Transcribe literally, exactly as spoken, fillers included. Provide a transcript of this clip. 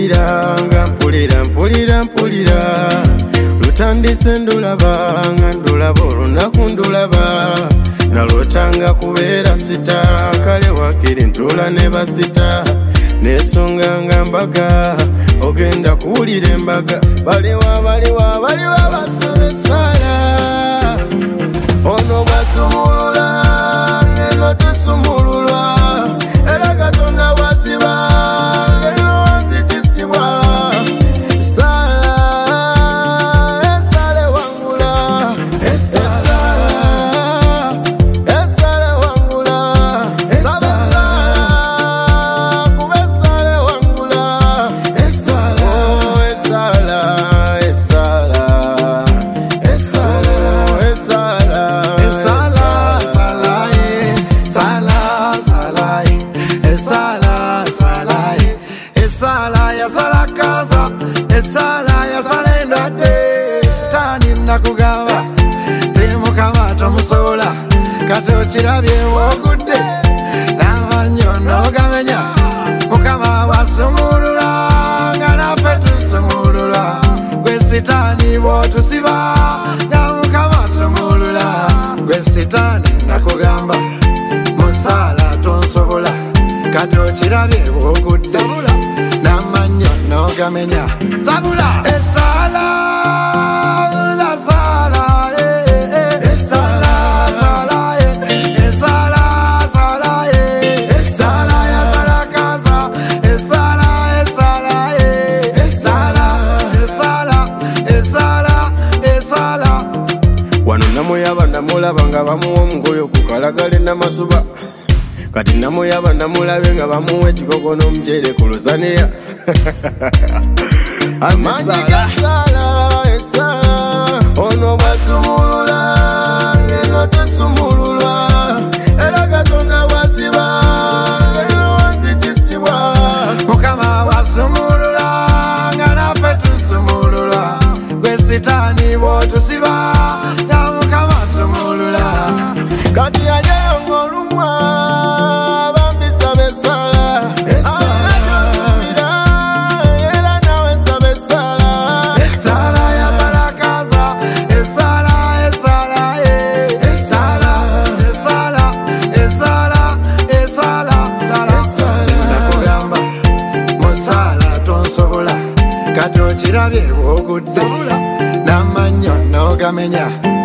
mpulira nga mpulira mpulira mpulira lutandise ndulaba nga ndulaba olunaku ndulaba nalotanga kubeera sita kale wakiri ntula ne basita nesonga nga mbaga ogenda kuwulira embaga baliwa baliwa baliwa basabesala ono bwasumulula ngeno tusumululwa era Katonda wasiba ngeno wanzikisibwa sala esale wangula esala esale wangula esala kubesale wangula esala esala esala esala esala esala salaye sala salaye esala salaye esala ya sala kaza esala ya sala ndade sitani nakugaba temukama tomusobola kati okirabye wogudde n'amanyono gamenya mukama wasumulula nga naffe tusumulula gwe sitani bw'otusiba nga mukama asumulula gwe sitani nakugamba musala tonsobola kati okirabye wogudde n'amanyono gamenya zabula esala esala esala sala esala sala esala ya sala kaza esala esala esala esala esala esala wano namuyaba namulaba nga bamuwa omugoyo ku kalagale n'amasuba kati namuyaba namulabe nga bamuwa ekikoko n'omuceere ku lusaniya amanyi gasala esala ono bwasumulula ngeno tusumululwa era Katonda wasiba ngeno wanzikisibwa mukama wasumulula nga naffe tusumulula gwe sitani bw'otusiba nga mukama asumulula kati alyeyo ng'olumwa bambisa besala kati okirabye bw'ogudde n'amanyono gamenya